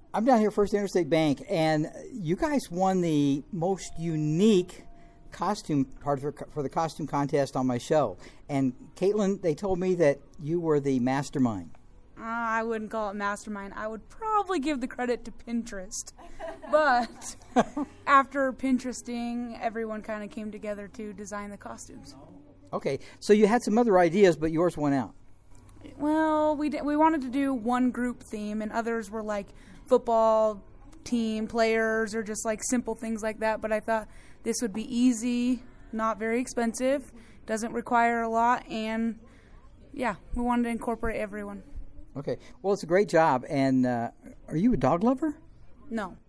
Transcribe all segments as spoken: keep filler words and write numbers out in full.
I'm down here at First Interstate Bank, and you guys won the most unique costume part for, for the costume contest on my show. And Caitlin, they told me that you were the mastermind. Uh, I wouldn't call it mastermind. I would probably give the credit to Pinterest. But after Pinteresting, everyone kind of came together to design the costumes. Okay, so you had some other ideas, but yours went out. Well, we did, we wanted to do one group theme, and others were like football team players or just like simple things like that. But I thought this would be easy, not very expensive, doesn't require a lot, and yeah, we wanted to incorporate everyone. Okay, well, it's a great job. And uh, are you a dog lover? No.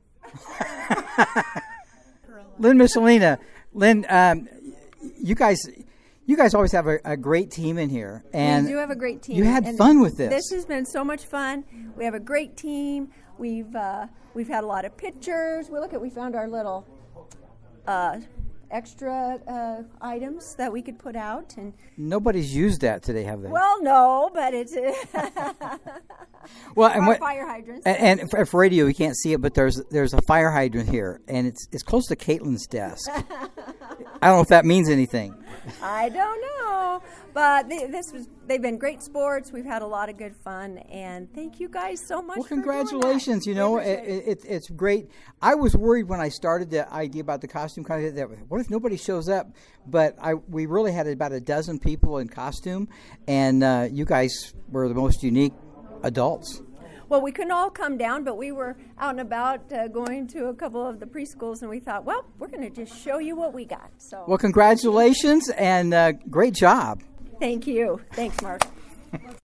Lynn Michelina, Lynn, um, you guys, you guys always have a, a great team in here, and we do have a great team. You had and fun with this. This has been so much fun. We have a great team. We've uh, we've had a lot of pictures. We look at we found our little uh, extra uh, items that we could put out, and nobody's used that today, have they? Well, no, but it's well, and our what, fire hydrants. And, and for, for radio, you can't see it, but there's there's a fire hydrant here, and it's it's close to Caitlin's desk. I don't know if that means anything. I don't know, but th- this was they've been great sports. We've had a lot of good fun, and thank you guys so much. Well, for congratulations! doing You that. know, it, it, it, it's great. I was worried when I started the idea about the costume contest that what if nobody shows up? But I we really had about a dozen people in costume, and uh, you guys were the most unique adults. Well, we couldn't all come down, but we were out and about uh, going to a couple of the preschools, and we thought, well, we're going to just show you what we got. So, well, congratulations and uh, great job. Thank you. Thanks, Mark.